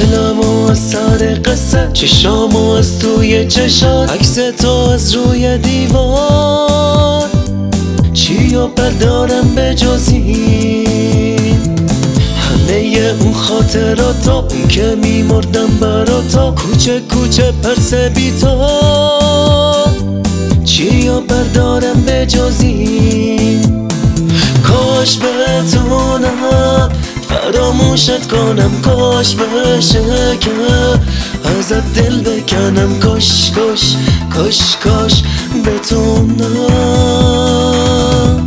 دلمو از سر قصه، چشامو از توی چشات، عکس تو از روی دیوار، چیو بردارم به جز این؟ همه اون خاطراتو، اون که میمردم برا تو، کوچه کوچه پرس بی تو، چیو بردارم به جز این؟ کاش بتونم فراموشت کنم، کاش بشه که ازت دل بکنم، کاش کاش کاش کاش بتونم.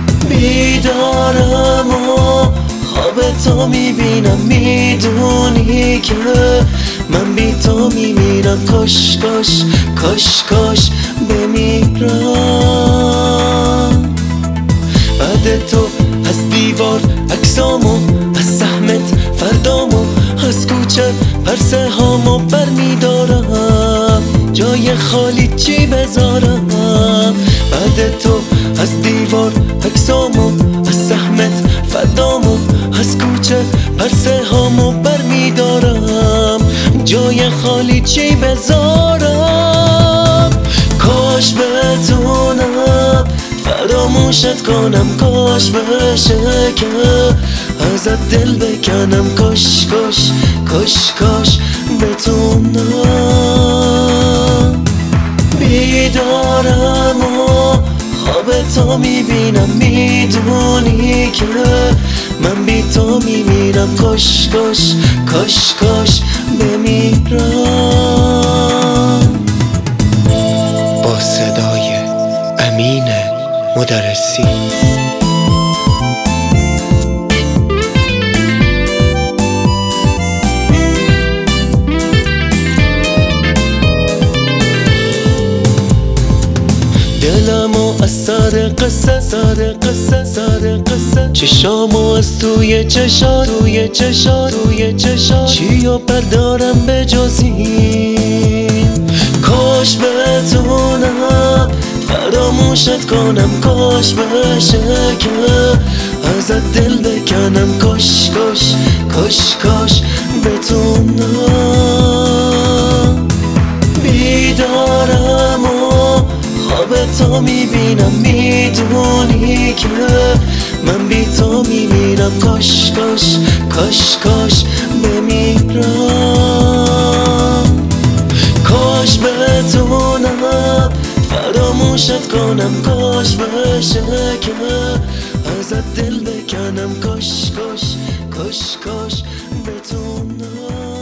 بیدارم و خواب تو میبینم، میدونی که من بی تو میمیرم، کاش کاش کاش کاش بمیرم. بعد تو از دیوار عکسامو، از زحمت فردامو، از کوچه پرسه هامو برمیدارم، جای خالی چی بذارم؟ بعد تو از دیوار عکسامو، از زحمت فردامو، از کوچه پرسه هامو برمیدارم، جای خالی چی بذارم؟ کاش بتونم فراموشت کنم، کاش بشه که ازت دل بکنم، کاش کاش کاش کاش بتونم. بیدارم و خواب تو میبینم، میدونی که من بی تو میمیرم، کاش کاش کاش کاش بمیرم. با صدای امین مدرسی. دلمو از سر قصه، سر قصه سر قصه، چشامو از توی چشات، توی چشات توی چشات، چیو بردارم به جز این؟ کاش بتونم فراموشت کنم، کاش بشه که ازت دل بکنم، کاش کاش کاش کاش بتونم. بیدارم و خواب تو میبینم، میدونی که من بی تو میمیرم، کاش کاش کاش کاش بمیرم. کاش بتونم فراموشت کنم، کاش بشه که ازت دل بکنم، کاش کاش کاش کاش بتونم.